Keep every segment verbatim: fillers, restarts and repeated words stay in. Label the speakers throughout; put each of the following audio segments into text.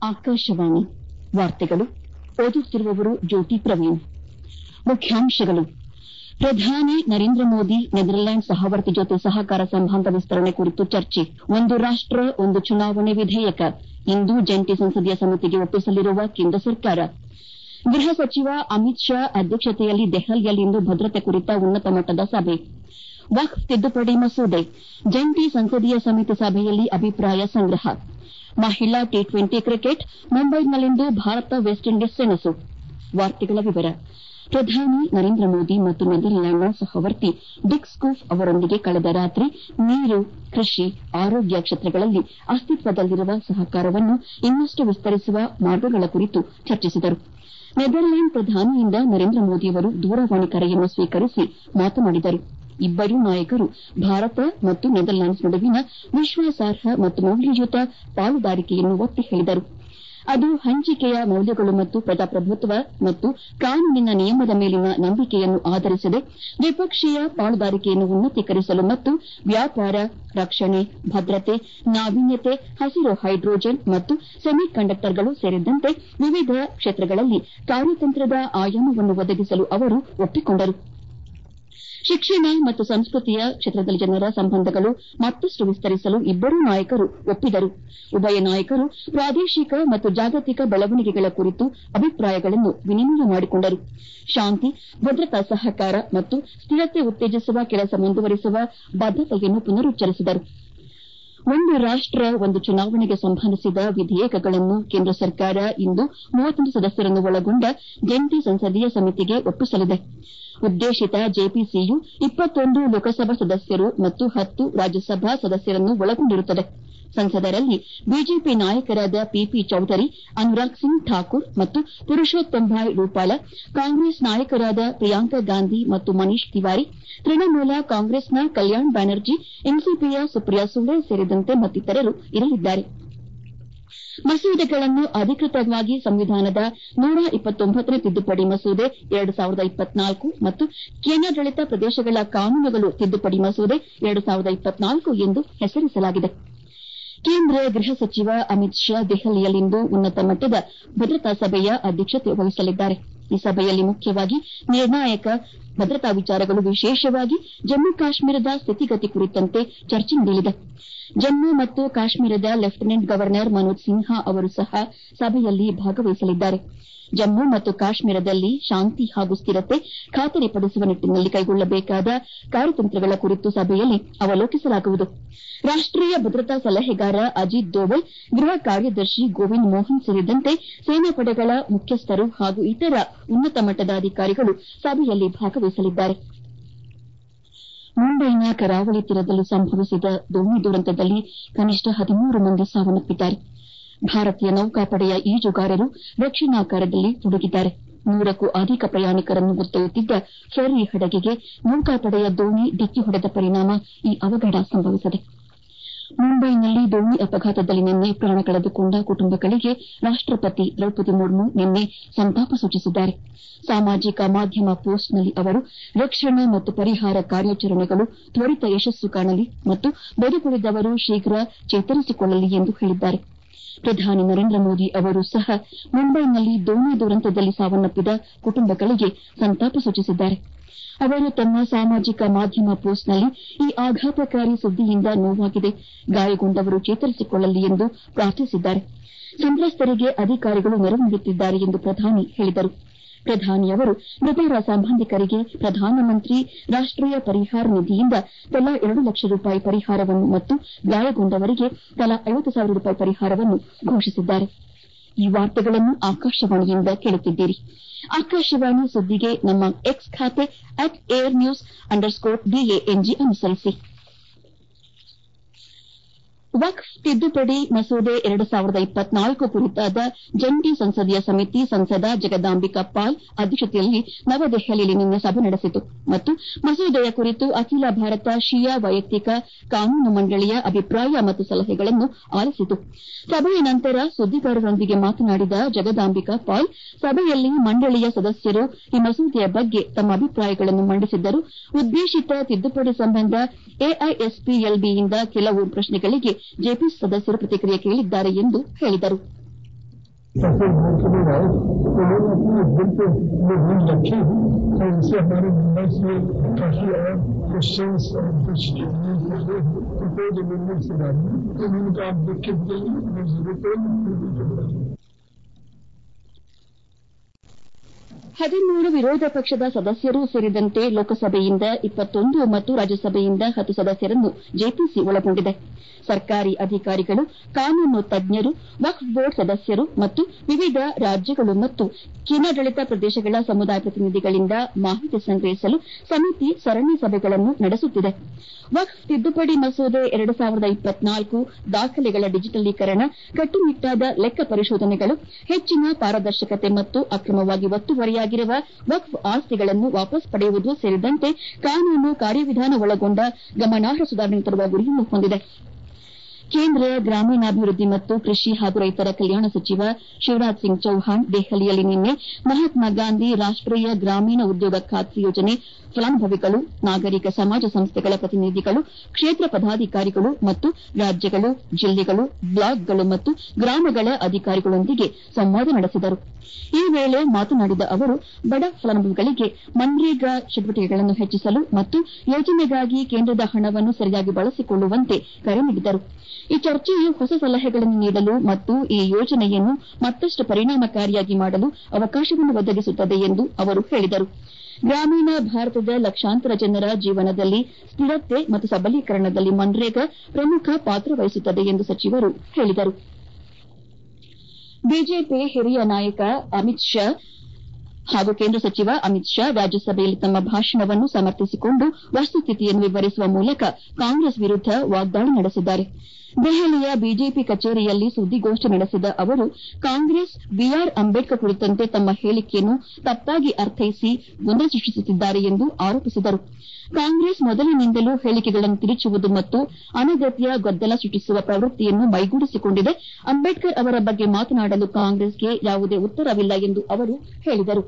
Speaker 1: ಆಕಾಶವಾಣಿ ವಾರ್ತೆಗಳು ಓದುತ್ತಿರುವವರು ಜ್ಯೋತಿ ಪ್ರವೀಣ್. ಮುಖ್ಯಾಂಶಗಳು: ಪ್ರಧಾನಿ ನರೇಂದ್ರ ಮೋದಿ ನೆದರ್ಲ್ಯಾಂಡ್ ಸಹವರ್ತಿ ಜೊತೆ ಸಹಕಾರ ಸಂಬಂಧ ವಿಸ್ತರಣೆ ಕುರಿತು ಚರ್ಚೆ. ಒಂದು ರಾಷ್ಟ ಒಂದು ಚುನಾವಣೆ ವಿಧೇಯಕ ಇಂದು ಜಂಟಿ ಸಂಸದೀಯ ಸಮಿತಿಗೆ ಒಪ್ಪಿಸಲಿರುವ ಕೇಂದ್ರ ಸರ್ಕಾರ. ಗೃಹ ಸಚಿವ ಅಮಿತ್ ಶಾ ಅಧ್ಯಕ್ಷತೆಯಲ್ಲಿ ದೆಹಲಿಯಲ್ಲಿಂದು ಭದ್ರತೆ ಕುರಿತ ಉನ್ನತ ಮಟ್ಟದ ಸಭೆ. ವಕ್ಫ್ ತಿದ್ದುಪಡಿ ಮಸೂದೆ ಜಂಟಿ ಸಂಸದೀಯ ಸಮಿತಿ ಸಭೆಯಲ್ಲಿ ಅಭಿಪ್ರಾಯ ಸಂಗ್ರಹ. ಮಹಿಳಾ ಟಿ ಟ್ವೆಂಟಿ ಕ್ರಿಕೆಟ್ ಮುಂಬೈನಲ್ಲಿಂದು ಭಾರತ ವೆಸ್ಟ್ ಇಂಡೀಸ್ ಸೆಣಸು. ಪ್ರಧಾನಿ ನರೇಂದ್ರ ಮೋದಿ ಮತ್ತು ನೆದರ್ಲ್ಯಾಂಡ್ನ ಸಹವರ್ತಿ ಡಿಕ್ ಸ್ಕೂಫ್ ಅವರೊಂದಿಗೆ ಕಳೆದ ರಾತ್ರಿ ನೀರು, ಕೃಷಿ, ಆರೋಗ್ಯ ಕ್ಷೇತ್ರಗಳಲ್ಲಿ ಅಸ್ತಿತ್ವದಲ್ಲಿರುವ ಸಹಕಾರವನ್ನು ಇನ್ನಷ್ಟು ವಿಸ್ತರಿಸುವ ಮಾರ್ಗಗಳ ಕುರಿತು ಚರ್ಚಿಸಿದರು. ನೆದರ್ಲ್ಯಾಂಡ್ ಪ್ರಧಾನಿಯಿಂದ ನರೇಂದ್ರ ಮೋದಿಯವರು ದೂರವಾಣಿ ಕರೆಯನ್ನು ಸ್ವೀಕರಿಸಿ ಮಾತನಾಡಿದರು. ಇಬ್ಬರೂ ನಾಯಕರು ಭಾರತ ಮತ್ತು ನೆದರ್ಲ್ಯಾಂಡ್ಸ್ ನಡುವಿನ ವಿಶ್ವಾಸಾರ್ಹ ಮತ್ತು ಮೌಲ್ಯಯುತ ಪಾಲುದಾರಿಕೆಯನ್ನು ಒತ್ತಿ ಹೇಳಿದರು. ಅದು ಹಂಚಿಕೆಯ ಮೌಲ್ಯಗಳು ಮತ್ತು ಪ್ರಜಾಪ್ರಭುತ್ವ ಮತ್ತು ಕಾನೂನಿನ ನಿಯಮದ ಮೇಲಿನ ನಂಬಿಕೆಯನ್ನು ಆಧರಿಸಿದೆ. ದ್ವಿಪಕ್ಷೀಯ ಪಾಲುದಾರಿಕೆಯನ್ನು ಉನ್ನತೀಕರಿಸಲು ಮತ್ತು ವ್ಯಾಪಾರ, ರಕ್ಷಣೆ, ಭದ್ರತೆ, ನಾವೀನ್ಯತೆ, ಹಸಿರು ಹೈಡ್ರೋಜನ್ ಮತ್ತು ಸೆಮಿಕಂಡಕ್ಟರ್ಗಳು ಸೇರಿದಂತೆ ವಿವಿಧ ಕ್ಷೇತ್ರಗಳಲ್ಲಿ ಕಾರ್ಯತಂತ್ರದ ಆಯಾಮವನ್ನು ಒದಗಿಸಲು ಅವರು ಒಪ್ಪಿಕೊಂಡರು. ಶಿಕ್ಷಣ ಮತ್ತು ಸಂಸ್ಕೃತಿಯ ಕ್ಷೇತ್ರದಲ್ಲಿ ಜನರ ಸಂಬಂಧಗಳು ಮತ್ತಷ್ಟು ವಿಸ್ತರಿಸಲು ಇಬ್ಬರೂ ನಾಯಕರು ಒಪ್ಪಿದರು. ಉಭಯ ನಾಯಕರು ಪ್ರಾದೇಶಿಕ ಮತ್ತು ಜಾಗತಿಕ ಬೆಳವಣಿಗೆಗಳ ಕುರಿತು ಅಭಿಪ್ರಾಯಗಳನ್ನು ವಿನಿಮಯ ಮಾಡಿಕೊಂಡರು. ಶಾಂತಿ, ಭದ್ರತಾ ಸಹಕಾರ ಮತ್ತು ಸ್ಥಿರತೆ ಉತ್ತೇಜಿಸುವ ಕೆಲಸ ಮುಂದುವರಿಸುವ ಬದ್ದತೆಯನ್ನು ಪುನರುಚ್ಚರಿಸಿದರು. ಒಂದು ರಾಷ್ಟ ಒಂದು ಚುನಾವಣೆಗೆ ಸಂಬಂಧಿಸಿದ ವಿಧೇಯಕಗಳನ್ನು ಕೇಂದ್ರ ಸರ್ಕಾರ ಇಂದು ಮೂವತ್ತೊಂದು ಸದಸ್ಯರನ್ನು ಒಳಗೊಂಡ ಜಂಟಿ ಸಂಸದೀಯ ಸಮಿತಿಗೆ ಒಪ್ಪಿಸಲಿದೆ. ಉದ್ದೇಶಿತ ಜೆಪಿಸಿಯು ಇಪ್ಪತ್ತೊಂದು ಲೋಕಸಭಾ ಸದಸ್ಯರು ಮತ್ತು ಹತ್ತು ರಾಜ್ಯಸಭಾ ಸದಸ್ಯರನ್ನು ಒಳಗೊಂಡಿರುತ್ತದೆ. ಸಂಸದರಲ್ಲಿ ಬಿಜೆಪಿ ನಾಯಕರಾದ ಪಿಪಿ ಚೌಧರಿ, ಅನುರಾಗ್ ಸಿಂಗ್ ಠಾಕೂರ್ ಮತ್ತು ಪುರುಷೋತ್ತಮ್ ಭಾಯ್ ರೂಪಾಲ, ಕಾಂಗ್ರೆಸ್ ನಾಯಕರಾದ ಪ್ರಿಯಾಂಕಾ ಗಾಂಧಿ ಮತ್ತು ಮನೀಶ್ ತಿವಾರಿ, ತೃಣಮೂಲ ಕಾಂಗ್ರೆಸ್ನ ಕಲ್ಯಾಣ್ ಬ್ಯಾನರ್ಜಿ, ಎನ್ಸಿಪಿಯ ಸುಪ್ರಿಯಾ ಸುಳೆ ಸೇರಿದಂತೆ ಮತ್ತಿತರರು ಇರಲಿದ್ದಾರೆ. ಮಸೂದೆಗಳನ್ನು ಅಧಿಕೃತವಾಗಿ ಸಂವಿಧಾನದ ನೂರ ಇಪ್ಪತ್ತೊಂಬತ್ತನೇ ತಿದ್ದುಪಡಿ ಮಸೂದೆ ಎರಡು ಸಾವಿರದ ಇಪ್ಪತ್ನಾಲ್ಕು ಮತ್ತು ಕೇಂದ್ರಾಡಳಿತ ಪ್ರದೇಶಗಳ ಕಾನೂನುಗಳು ತಿದ್ದುಪಡಿ ಮಸೂದೆ ಎರಡು ಸಾವಿರದ ಇಪ್ಪತ್ನಾಲ್ಕು ಎಂದು ಹೆಸರಿಸಲಾಗಿದೆ. ಕೇಂದ್ರ ಗೃಹ ಸಚಿವ ಅಮಿತ್ ಶಾ ದೆಹಲಿಯಲ್ಲಿಂದು ಉನ್ನತ ಮಟ್ಟದ ಭದ್ರತಾ ಸಭೆಯ ಅಧ್ಯಕ್ಷತೆ ವಹಿಸಲಿದ್ದಾರೆ. ಈ ಸಭೆಯಲ್ಲಿ ಮುಖ್ಯವಾಗಿ ನಿರ್ಣಾಯಕ ಭದ್ರತಾ ವಿಚಾರಗಳು, ವಿಶೇಷವಾಗಿ ಜಮ್ಮು ಕಾಶ್ಮೀರದ ಸ್ಥಿತಿಗತಿ ಕುರಿತಂತೆ ಚರ್ಚೆ ನಡೆಯಲಿದೆ. ಜಮ್ಮು ಮತ್ತು ಕಾಶ್ಮೀರದ ಲೆಫ್ಟಿನೆಂಟ್ ಗವರ್ನರ್ ಮನೋಜ್ ಸಿನ್ಹಾ ಅವರು ಸಹ ಸಭೆಯಲ್ಲಿ ಭಾಗವಹಿಸಲಿದ್ದಾರೆ. ಜಮ್ಮು ಮತ್ತು ಕಾಶ್ಮೀರದಲ್ಲಿ ಶಾಂತಿ ಹಾಗೂ ಸ್ಥಿರತೆ ಖಾತರಿಪಡಿಸುವ ನಿಟ್ಟಿನಲ್ಲಿ ಕೈಗೊಳ್ಳಬೇಕಾದ ಕಾರ್ಯತಂತ್ರಗಳ ಕುರಿತು ಸಭೆಯಲ್ಲಿ ಅವಲೋಕಿಸಲಾಗುವುದು. ರಾಷ್ಟೀಯ ಭದ್ರತಾ ಸಲಹೆಗಾರ ಅಜಿತ್ ದೋವಲ್, ಗೃಹ ಕಾರ್ಯದರ್ಶಿ ಗೋವಿಂದ್ ಮೋಹನ್ ಸೇರಿದಂತೆ ಸೇನಾಪಡೆಗಳ ಮುಖ್ಯಸ್ಥರು ಹಾಗೂ ಇತರ ಉನ್ನತ ಮಟ್ಟದ ಅಧಿಕಾರಿಗಳು ಸಭೆಯಲ್ಲಿ ಭಾಗವಹಿಸಲಿದ್ದಾರೆ. ಮುಂಬೈನ ಕರಾವಳಿ ತೀರದಲ್ಲಿ ಸಂಭವಿಸಿದ ದೋಣಿ ದುರಂತದಲ್ಲಿ ಕನಿಷ್ಠ ಹದಿಮೂರು ಮಂದಿ ಸಾವನ್ನಪ್ಪಿದ್ದಾರೆ. ಭಾರತೀಯ ನೌಕಾಪಡೆಯ ಈಜುಗಾರರು ರಕ್ಷಣಾ ಕಾರ್ಯದಲ್ಲಿ ತೊಡಗಿದ್ದಾರೆ. ನೂರಕ್ಕೂ ಅಧಿಕ ಪ್ರಯಾಣಿಕರನ್ನು ಹೊತ್ತೊಯ್ಯುತ್ತಿದ್ದ ಫೆರ್ರಿ ಹಡಗಿಗೆ ನೌಕಾಪಡೆಯ ದೋಣಿ ಡಿಕ್ಕಿ ಹೊಡೆದ ಪರಿಣಾಮ ಈ ಅವಘಡ ಸಂಭವಿಸಿದೆ. ಮುಂಬೈನಲ್ಲಿ ದೋಣಿ ಅಪಘಾತದಲ್ಲಿ ನಿನ್ನೆ ಪ್ರಾಣ ಕಳೆದುಕೊಂಡ ಕುಟುಂಬಗಳಿಗೆ ರಾಷ್ಟಪತಿ ದ್ರೌಪದಿ ಮುರ್ಮು ನಿನ್ನೆ ಸಂತಾಪ ಸೂಚಿಸಿದ್ದಾರೆ. ಸಾಮಾಜಿಕ ಮಾಧ್ಯಮ ಪೋಸ್ಟ್ನಲ್ಲಿ ಅವರು ರಕ್ಷಣಾ ಮತ್ತು ಪರಿಹಾರ ಕಾರ್ಯಾಚರಣೆಗಳು ತ್ವರಿತ ಯಶಸ್ಸು ಕಾಣಲಿ ಮತ್ತು ಬದುಕುಳಿದವರು ಶೀಘ್ರ ಚೇತರಿಸಿಕೊಳ್ಳಲಿ ಎಂದು ಹೇಳಿದ್ದಾರೆ. ಪ್ರಧಾನಿ ನರೇಂದ್ರ ಮೋದಿ ಅವರು ಸಹ ಮುಂಬೈನಲ್ಲಿ ದೋಣಿ ದುರಂತದಲ್ಲಿ ಸಾವನ್ನಪ್ಪಿದ ಕುಟುಂಬಗಳಿಗೆ ಸಂತಾಪ ಸೂಚಿಸಿದ್ದಾರೆ. ಅವರು ತಮ್ಮ ಸಾಮಾಜಿಕ ಮಾಧ್ಯಮ ಪೋಸ್ಟ್ನಲ್ಲಿ ಈ ಆಘಾತಕಾರಿ ಸುದ್ದಿಯಿಂದ ನೋವಾಗಿದೆ, ಗಾಯಗೊಂಡವರು ಚೇತರಿಸಿಕೊಳ್ಳಲಿ ಎಂದು ಪ್ರಾರ್ಥಿಸಿದ್ದಾರೆ. ಸಂತ್ರಸ್ತರಿಗೆ ಅಧಿಕಾರಿಗಳು ನೆರವು ನೀಡುತ್ತಿದ್ದಾರೆ ಎಂದು ಪ್ರಧಾನಿ ಹೇಳಿದರು. ಪ್ರಧಾನಿಯವರು ಮೃತರ ಸಂಬಂಧಿಕರಿಗೆ ಪ್ರಧಾನಮಂತ್ರಿ ರಾಷ್ಟೀಯ ಪರಿಹಾರ ನಿಧಿಯಿಂದ ತಲಾ ಎರಡು ಲಕ್ಷ ರೂಪಾಯಿ ಪರಿಹಾರವನ್ನು ಮತ್ತು ಗಾಯಗೊಂಡವರಿಗೆ ತಲಾ ಐವತ್ತು ಸಾವಿರ ರೂಪಾಯಿ ಪರಿಹಾರವನ್ನು ಘೋಷಿಸಿದ್ದಾರೆ. ಈ ವಾರ್ತೆಗಳನ್ನು ಆಕಾಶವಾಣಿಯಿಂದ ಕೇಳುತ್ತಿದ್ದೀರಿ. ಆಕಾಶವಾಣಿ ಸುದ್ದಿಗೆ ನಮ್ಮ ಎಕ್ಸ್ ಖಾತೆ at air news underscore D A N G ಅನುಸರಿಸಿ. ವಕ್ಫ್ ತಿದ್ದುಪಡಿ ಮಸೂದೆ ಎರಡು ಸಾವಿರದ ಇಪ್ಪತ್ನಾಲ್ಕು ಕುರಿತಾದ ಜಂಟಿ ಸಂಸದೀಯ ಸಮಿತಿ ಸಂಸದ ಜಗದಾಂಬಿಕಾ ಪಾಲ್ ಅಧ್ಯಕ್ಷತೆಯಲ್ಲಿ ನವದೆಹಲಿಯಲ್ಲಿ ನಿನ್ನೆ ಸಭೆ ನಡೆಸಿತು ಮತ್ತು ಮಸೂದೆಯ ಕುರಿತು ಅಖಿಲ ಭಾರತ ಶಿಯಾ ವೈಯಕ್ತಿಕ ಕಾನೂನು ಮಂಡಳಿಯ ಅಭಿಪ್ರಾಯ ಮತ್ತು ಸಲಹೆಗಳನ್ನು ಆಲಿಸಿತು. ಸಭೆಯ ನಂತರ ಸುದ್ದಿಗಾರರೊಂದಿಗೆ ಮಾತನಾಡಿದ ಜಗದಾಂಬಿಕಾ ಪಾಲ್, ಸಭೆಯಲ್ಲಿ ಮಂಡಳಿಯ ಸದಸ್ಯರು ಈ ಮಸೂದೆಯ ಬಗ್ಗೆ ತಮ್ಮ ಅಭಿಪ್ರಾಯಗಳನ್ನು ಮಂಡಿಸಿದ್ದರು. ಉದ್ದೇಶಿತ ತಿದ್ದುಪಡಿ ಸಂಬಂಧ ಎಐಎಸ್ಪಿಎಲ್ಬಿಯಿಂದ ಕೆಲವು ಪ್ರಶ್ನೆಗಳಿಗೆ ಜೆಪಿಸಿ ಸದಸ್ಯರು ಪ್ರತಿಕ್ರಿಯೆ ಕೇಳಿದ್ದಾರೆ ಎಂದು ಹೇಳಿದರು.
Speaker 2: फसल भर के लोग आए तो लोग अपने दिल पे भीड़ रखे हैं और इनसे हमारे मुंबई से काफी और क्वेश्चंस और कुछ प्रपोज अमेंडमेंट से डाली तो उन्होंने कहा आप देख के बताइए जरूरत है।
Speaker 1: ಹದಿಮೂರು ವಿರೋಧ ಪಕ್ಷದ ಸದಸ್ಯರು ಸೇರಿದಂತೆ ಲೋಕಸಭೆಯಿಂದ ಇಪ್ಪತ್ತೊಂದು ಮತ್ತು ರಾಜ್ಯಸಭೆಯಿಂದ ಹತ್ತು ಸದಸ್ಯರನ್ನು ಜೆಪಿಸಿ ಒಳಗೊಂಡಿದೆ. ಸರ್ಕಾರಿ ಅಧಿಕಾರಿಗಳು, ಕಾನೂನು ತಜ್ಞರು, ವಕ್ಫ್ ಬೋರ್ಡ್ ಸದಸ್ಯರು ಮತ್ತು ವಿವಿಧ ರಾಜ್ಯಗಳು ಮತ್ತು ಕೇಂದ್ರಾಡಳಿತ ಪ್ರದೇಶಗಳ ಸಮುದಾಯ ಪ್ರತಿನಿಧಿಗಳಿಂದ ಮಾಹಿತಿ ಸಂಗ್ರಹಿಸಲು ಸಮಿತಿ ಸರಣಿ ಸಭೆಗಳನ್ನು ನಡೆಸುತ್ತಿದೆ. ವಕ್ಫ್ ತಿದ್ದುಪಡಿ ಮಸೂದೆ ಎರಡು ಸಾವಿರದ ಇಪ್ಪತ್ನಾಲ್ಕು ದಾಖಲೆಗಳ ಡಿಜಿಟಲೀಕರಣ, ಕಟ್ಟುನಿಟ್ಟಾದ ಲೆಕ್ಕ ಪರಿಶೋಧನೆಗಳು, ಹೆಚ್ಚಿನ ಪಾರದರ್ಶಕತೆ ಮತ್ತು ಅಕ್ರಮವಾಗಿ ಒತ್ತುವರಿಯಾಗಿರುವ ವಕ್ಫ್ ಆಸ್ತಿಗಳನ್ನು ವಾಪಸ್ ಪಡೆಯುವುದು ಸೇರಿದಂತೆ ಕಾನೂನು ಕಾರ್ಯವಿಧಾನ ಒಳಗೊಂಡ ಗಮನಾರ್ಹ ಸುಧಾರಣೆ ತರುವ ಗುರಿಯನ್ನು ಹೊಂದಿದೆ. ಕೇಂದ್ರ ಗ್ರಾಮೀಣಾಭಿವೃದ್ಧಿ ಮತ್ತು ಕೃಷಿ ಹಾಗೂ ರೈತರ ಕಲ್ಯಾಣ ಸಚಿವ ಶಿವರಾಜ್ ಸಿಂಗ್ ಚೌಹಾಣ್ ದೆಹಲಿಯಲ್ಲಿ ನಿನ್ನೆ ಮಹಾತ್ಮ ಗಾಂಧಿ ರಾಷ್ಟೀಯ ಗ್ರಾಮೀಣ ಉದ್ಯೋಗ ಖಾತ್ರಿ ಯೋಜನೆ ಫಲಾನುಭವಿಗಳು, ನಾಗರಿಕ ಸಮಾಜ ಸಂಸ್ಥೆಗಳ ಪ್ರತಿನಿಧಿಗಳು, ಕ್ಷೇತ್ರ ಪದಾಧಿಕಾರಿಗಳು ಮತ್ತು ರಾಜ್ಯಗಳು, ಜಿಲ್ಲೆಗಳು, ಬ್ಲಾಕ್ಗಳು ಮತ್ತು ಗ್ರಾಮಗಳ ಅಧಿಕಾರಿಗಳೊಂದಿಗೆ ಸಂವಾದ ನಡೆಸಿದರು. ಈ ವೇಳೆ ಮಾತನಾಡಿದ ಅವರು, ಬಡ ಫಲಾನುಭವಿಗಳಿಗೆ ಮನ್ರೇಗಾ ಚಟುವಟಿಕೆಗಳನ್ನು ಹೆಚ್ಚಿಸಲು ಮತ್ತು ಯೋಜನೆಗಾಗಿ ಕೇಂದ್ರದ ಹಣವನ್ನು ಸರಿಯಾಗಿ ಬಳಸಿಕೊಳ್ಳುವಂತೆ ಕರೆ ನೀಡಿದರು. ಈ ಚರ್ಚೆಯು ಹೊಸ ಸಲಹೆಗಳನ್ನು ನೀಡಲು ಮತ್ತು ಈ ಯೋಜನೆಯನ್ನು ಮತ್ತಷ್ಟು ಪರಿಣಾಮಕಾರಿಯಾಗಿ ಮಾಡಲು ಅವಕಾಶವನ್ನು ಒದಗಿಸುತ್ತದೆ ಎಂದು ಅವರು ಹೇಳಿದರು. ಗ್ರಾಮೀಣ ಭಾರತದ ಲಕ್ಷಾಂತರ ಜನರ ಜೀವನದಲ್ಲಿ ಸ್ಥಿರತೆ ಮತ್ತು ಸಬಲೀಕರಣದಲ್ಲಿ ಮನ್ರೇಗಾ ಪ್ರಮುಖ ಪಾತ್ರ ವಹಿಸುತ್ತದೆ ಎಂದು ಸಚಿವರು ಹೇಳಿದರು. ಬಿಜೆಪಿ ಹಿರಿಯ ನಾಯಕ ಅಮಿತ್ ಶಾ ಹಾಗೂ ಕೇಂದ್ರ ಸಚಿವ ಅಮಿತ್ ಶಾ ರಾಜ್ಯಸಭೆಯಲ್ಲಿ ತಮ್ಮ ಭಾಷಣವನ್ನು ಸಮರ್ಥಿಸಿಕೊಂಡು ವಸ್ತುಸ್ಥಿತಿಯನ್ನು ವಿವರಿಸುವ ಮೂಲಕ ಕಾಂಗ್ರೆಸ್ ವಿರುದ್ದ ವಾಗ್ದಾಳಿ ನಡೆಸಿದ್ದಾರೆ. ದೆಹಲಿಯ ಬಿಜೆಪಿ ಕಚೇರಿಯಲ್ಲಿ ಸುದ್ದಿಗೋಷ್ಠಿ ನಡೆಸಿದ ಅವರು, ಕಾಂಗ್ರೆಸ್ ಬಿಆರ್ ಅಂಬೇಡ್ಕರ್ ಕುರಿತಂತೆ ತಮ್ಮ ಹೇಳಿಕೆಯನ್ನು ತಪ್ಪಾಗಿ ಅರ್ಥೈಸಿ ಗೊಂದಲ ಸೃಷ್ಟಿಸುತ್ತಿದ್ದಾರೆ ಎಂದು ಆರೋಪಿಸಿದರು. ಕಾಂಗ್ರೆಸ್ ಮೊದಲಿನಿಂದಲೂ ಹೇಳಿಕೆಗಳನ್ನು ತಿರುಚುವುದು ಮತ್ತು ಅನಗತ್ಯ ಗದ್ದಲ ಸೃಷ್ಟಿಸುವ ಪ್ರವೃತ್ತಿಯನ್ನು ಮೈಗೂಡಿಸಿಕೊಂಡಿದೆ. ಅಂಬೇಡ್ಕರ್ ಅವರ ಬಗ್ಗೆ ಮಾತನಾಡಲು ಕಾಂಗ್ರೆಸ್ಗೆ ಯಾವುದೇ ಉತ್ತರವಿಲ್ಲ ಎಂದು ಅವರು ಹೇಳಿದರು.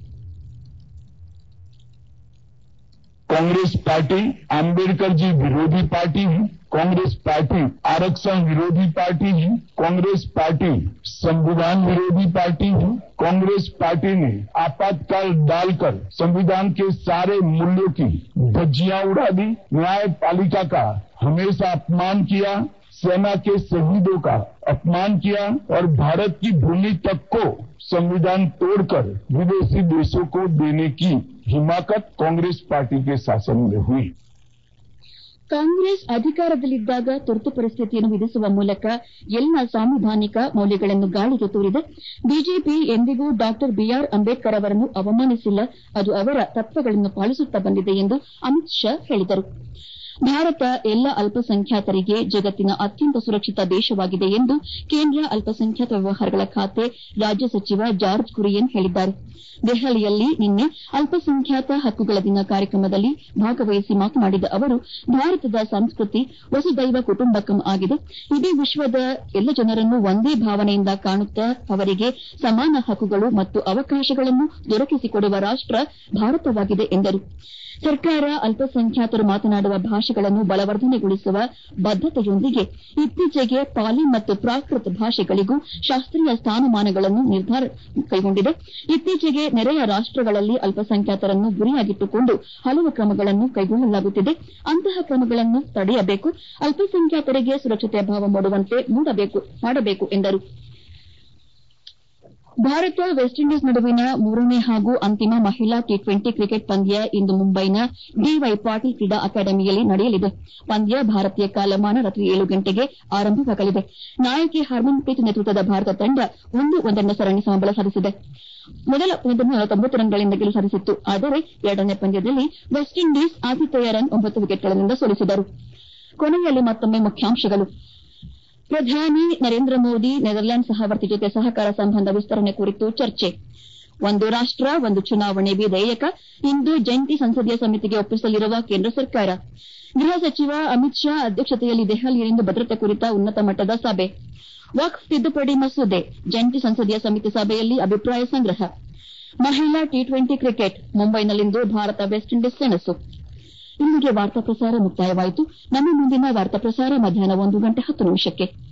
Speaker 2: कांग्रेस पार्टी आम्बेडकर जी विरोधी पार्टी है। कांग्रेस पार्टी आरक्षण विरोधी पार्टी है। कांग्रेस पार्टी संविधान विरोधी पार्टी है। कांग्रेस पार्टी ने आपातकाल डालकर संविधान के सारे मूल्यों की धज्जियां उड़ा दी। न्यायपालिका का हमेशा अपमान किया, सेना के शहीदों का अपमान किया और भारत की भूमि तक को संविधान तोड़कर विदेशी देशों को देने की हिमाकत कांग्रेस पार्टी के शासन में हुई।
Speaker 1: ಕಾಂಗ್ರೆಸ್ ಅಧಿಕಾರದಲ್ಲಿದ್ದಾಗ ತುರ್ತು ಪರಿಸ್ಥಿತಿಯನ್ನು ವಿಧಿಸುವ ಮೂಲಕ ಎಲ್ಲ ಸಾಂವಿಧಾನಿಕ ಮೌಲ್ಯಗಳನ್ನು ಗಾಳಿಗೆ ತೂರಿದೆ. ಬಿಜೆಪಿ ಎಂದಿಗೂ ಡಾ ಬಿಆರ್ ಅಂಬೇಡ್ಕರ್ ಅವರನ್ನು ಅವಮಾನಿಸಿಲ್ಲ. ಅದು ಅವರ ತತ್ವಗಳನ್ನು ಪಾಲಿಸುತ್ತಾ ಬಂದಿದೆ ಎಂದು ಅಮಿತ್ ಶಾ ಹೇಳಿದರು. ಭಾರತ ಎಲ್ಲ ಅಲ್ಪಸಂಖ್ಯಾತರಿಗೆ ಜಗತ್ತಿನ ಅತ್ಯಂತ ಸುರಕ್ಷಿತ ದೇಶವಾಗಿದೆ ಎಂದು ಕೇಂದ್ರ ಅಲ್ಪಸಂಖ್ಯಾತ ವ್ಯವಹಾರಗಳ ಖಾತೆ ರಾಜ್ಯ ಸಚಿವ ಜಾರ್ಜ್ ಕುರಿಯನ್ ಹೇಳಿದ್ದಾರೆ. ದೆಹಲಿಯಲ್ಲಿ ನಿನ್ನೆ ಅಲ್ಪಸಂಖ್ಯಾತ ಹಕ್ಕುಗಳ ದಿನ ಕಾರ್ಯಕ್ರಮದಲ್ಲಿ ಭಾಗವಹಿಸಿ ಮಾತನಾಡಿದ ಅವರು, ಭಾರತದ ಸಂಸ್ಕೃತಿ ವಸುದೈವ ಕುಟುಂಬಕಂ ಆಗಿದೆ. ಇಡೀ ವಿಶ್ವದ ಎಲ್ಲ ಜನರನ್ನು ಒಂದೇ ಭಾವನೆಯಿಂದ ಕಾಣುತ್ತಾ ಅವರಿಗೆ ಸಮಾನ ಹಕ್ಕುಗಳು ಮತ್ತು ಅವಕಾಶಗಳನ್ನು ದೊರಕಿಸಿಕೊಡುವ ರಾಷ್ಟ ಭಾರತವಾಗಿದೆ ಎಂದರು. ಸರ್ಕಾರ ಅಲ್ಪಸಂಖ್ಯಾತರು ಮಾತನಾಡುವ ಭಾಷೆಗಳನ್ನು ಬಲವರ್ಧನೆಗೊಳಿಸುವ ಬದ್ದತೆಯೊಂದಿಗೆ ಇತ್ತೀಚೆಗೆ ಪಾಲಿ ಮತ್ತು ಪ್ರಾಕೃತ ಭಾಷೆಗಳಿಗೂ ಶಾಸ್ತ್ರೀಯ ಸ್ಥಾನಮಾನಗಳನ್ನು ನಿರ್ಧಾರ ಕೈಗೊಂಡಿದೆ. ಇತ್ತೀಚೆಗೆ ನೆರೆಯ ರಾಷ್ಟಗಳಲ್ಲಿ ಅಲ್ಪಸಂಖ್ಯಾತರನ್ನು ಗುರಿಯಾಗಿಟ್ಟುಕೊಂಡು ಹಲವು ಕ್ರಮಗಳನ್ನು ಕೈಗೊಳ್ಳಲಾಗುತ್ತಿದೆ. ಅಂತಹ ಕ್ರಮಗಳನ್ನು ತಡೆಯಬೇಕು, ಅಲ್ಪಸಂಖ್ಯಾತರಿಗೆ ಸುರಕ್ಷತೆಯ ಭಾವ ಮೂಡುವಂತೆ ಮಾಡಬೇಕು ಎಂದರು. ಭಾರತ ವೆಸ್ಟ್ ಇಂಡೀಸ್ ನಡುವಿನ ಮೂರನೇ ಹಾಗೂ ಅಂತಿಮ ಮಹಿಳಾ ಟಿ ಟ್ವೆಂಟಿ ಕ್ರಿಕೆಟ್ ಪಂದ್ಯ ಇಂದು ಮುಂಬೈನ ಡಿವೈ ಪಾಟೀಲ್ ಕ್ರೀಡಾ ಅಕಾಡೆಮಿಯಲ್ಲಿ ನಡೆಯಲಿದೆ. ಪಂದ್ಯ ಭಾರತೀಯ ಕಾಲಮಾನ ರಾತ್ರಿ ಏಳು ಗಂಟೆಗೆ ಆರಂಭವಾಗಲಿದೆ. ನಾಯಕಿ ಹರ್ಮನ್ಪ್ರೀತ್ ನೇತೃತ್ವದ ಭಾರತ ತಂಡ ಒಂದು ಒಂದರ ಸರಣಿ ಸಮಬಲ ಸಾಧಿಸಿದೆ. ಮೊದಲ ಪಂದ್ಯದಲ್ಲಿ ನಲವತ್ತೊಂಬತ್ತು ರನ್ಗಳಿಂದ ಗೆಲುವು ಸಾಧಿಸಿತ್ತು. ಆದರೆ ಎರಡನೇ ಪಂದ್ಯದಲ್ಲಿ ವೆಸ್ಟ್ ಇಂಡೀಸ್ ಆತಿಥೇಯ ರನ್ ಒಂಬತ್ತು ವಿಕೆಟ್ಗಳಿಂದ ಸೋಲಿಸಿದರು. ಕೊನೆಯಲ್ಲಿ ಮತ್ತೊಮ್ಮೆ ಮುಖ್ಯಾಂಶಗಳು. ಪ್ರಧಾನಿ ನರೇಂದ್ರ ಮೋದಿ ನೆದರ್ಲ್ಯಾಂಡ್ ಸಹವರ್ತಿ ಜೊತೆ ಸಹಕಾರ ಸಂಬಂಧ ವಿಸ್ತರಣೆ ಕುರಿತು ಚರ್ಚೆ. ಒಂದು ರಾಷ್ಟ ಒಂದು ಚುನಾವಣೆ ವಿಧೇಯಕ ಇಂದು ಜಂಟಿ ಸಂಸದೀಯ ಸಮಿತಿಗೆ ಒಪ್ಪಿಸಲಿರುವ ಕೇಂದ್ರ ಸರ್ಕಾರ. ಗೃಹ ಸಚಿವ ಅಮಿತ್ ಶಾ ಅಧ್ಯಕ್ಷತೆಯಲ್ಲಿ ದೆಹಲಿಯಲ್ಲಿಂದು ಭದ್ರತೆ ಕುರಿತ ಉನ್ನತ ಮಟ್ಟದ ಸಭೆ. ವಕ್ಫ್ ತಿದ್ದುಪಡಿ ಮಸೂದೆ ಜಂಟಿ ಸಂಸದೀಯ ಸಮಿತಿ ಸಭೆಯಲ್ಲಿ ಅಭಿಪ್ರಾಯ ಸಂಗ್ರಹ. ಮಹಿಳಾ ಟಿ ಟ್ವೆಂಟಿ ಕ್ರಿಕೆಟ್ ಮುಂಬೈನಲ್ಲಿಂದು ಭಾರತ ವೆಸ್ಟ್ ಇಂಡೀಸ್ ಸೆಣಸು. ಇಲ್ಲಿಗೆ ವಾರ್ತಾ ಪ್ರಸಾರ ಮುಕ್ತಾಯವಾಯಿತು. ನಮ್ಮ ಮುಂದಿನ ವಾರ್ತಾ ಪ್ರಸಾರ ಮಧ್ಯಾಹ್ನ ಒಂದು ಗಂಟೆ ಹತ್ತು ನಿಮಿಷಕ್ಕೆ.